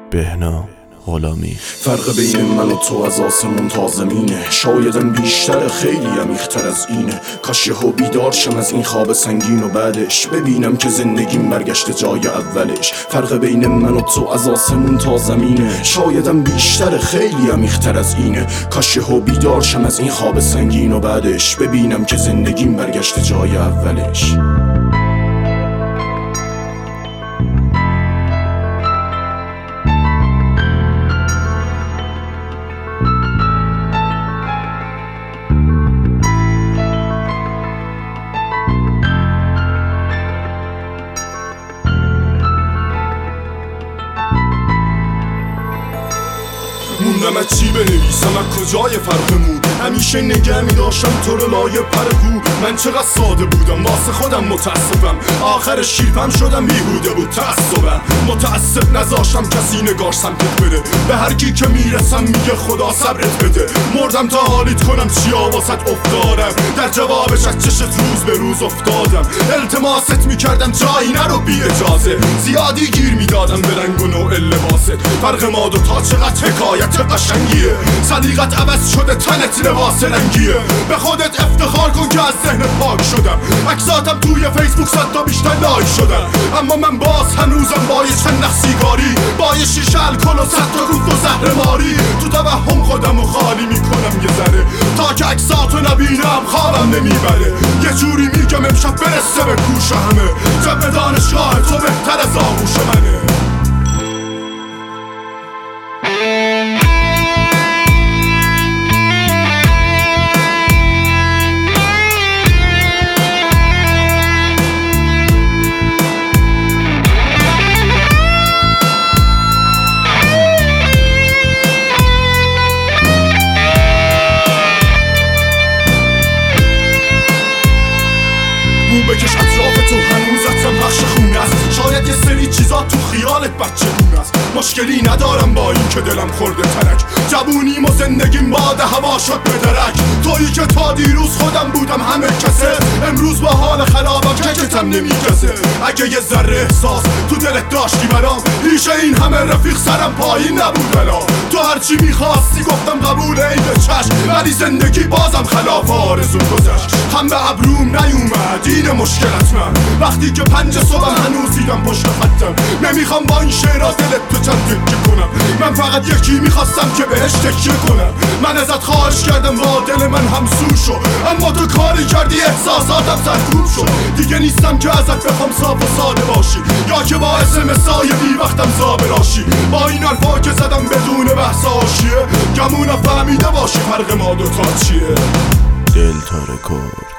بهنام غلامی. فرق بین من و تو از آسمون تا زمینه، شایدم بیشتر خیلی عمیق‌تر از اینه. کاش یهو بیدار شم از این خواب سنگین و بعدش ببینم که زندگیم برگشت جای اولش. فرق بین من و تو از آسمون تا زمینه، شایدم بیشتر خیلی عمیق‌تر از اینه. کاش یهو بیدار شم از این خواب سنگین و بعدش ببینم که زندگیم برگشت جای اولش. موندم از چی بنویسم، از کجای فرقمون؟ همیشه نگه می داشتم تو رو لایه پرگو. من چقدر ساده بودم، واسه خودم متاسفم. آخر شیرپم شدم بیهوده بود تعصبم. متاسف نذاشتم کسی نگاش سمتت بره. به هر کی که میرسم میگه خدا صبرت بده. مردم تا حالیت کنم چیا واسط افتادم، در جوابش از چشت روز به روز افتادم. التماست میکردم جایی نرو بی اجازه، زیادی گیر میدادم به رنگ و نوع لباست. فرق ما دوتا چقدر حکایت قشنگیه، صدیقت عوض شده تنت لباس رنگیه. به خودت افتخار کن که از ذهنت پاک شدم. عکساتم توی فیسبوک 100 تا بیشتر لایک شدم، اما من باز هنوزم با یه چند سیگاری، با یه شیشه الکل و 100 تا روز و زهرماری. تو توهم خودمو خالی میکنم یه ذره، تا که عکساتو نبینم خوابم نمیبره. یه جوری میگم امشب برسه به گوش همه، جبه دانشگاه تو بهتر از آغوش منه. بکش اطراف تو هنوزتم بخش خونه است. شاید یه سری چیزا تو خیالت بچه گونه است. مشکلی ندارم با این که دلم خورده ترک، جوونیم و زندگیم باد هوا شد به درک. تویی که تا دیروز خودم بودم همه کسه، امروز با حال خرابم ککتم نمیکسه. اگه یه ذره احساس تو دلت داشتی برام، ریشه این همه رفیق سرم پایین نبود بلا. تو هرچی میخواستی گفتم قبول ای به چشم، ولی زندگی بازم خلاف آرزو گذشت. هم به ابروم نیومد این مشکلت من، وقتی که 5 صبح هنوز دیدم پشت خطم. نمیخوام با این شعرها دلت تو چند تکیه کنم، من فقط یکی میخواستم که بهش تکیه کنم. من ازت خواهش کردم با دل من همسو شو، اما تو کاری کردی احساساتم سرکوب شد. دیگه نیستم که ازت بخوام صاف و ساده باشی، یا که باعث مسای بی وقتم زابه راشی. با این حرفا که زدم بدون بحث آشیه، گمونم فهمیده باشی فرق ما دوتا چیه. دل تارکو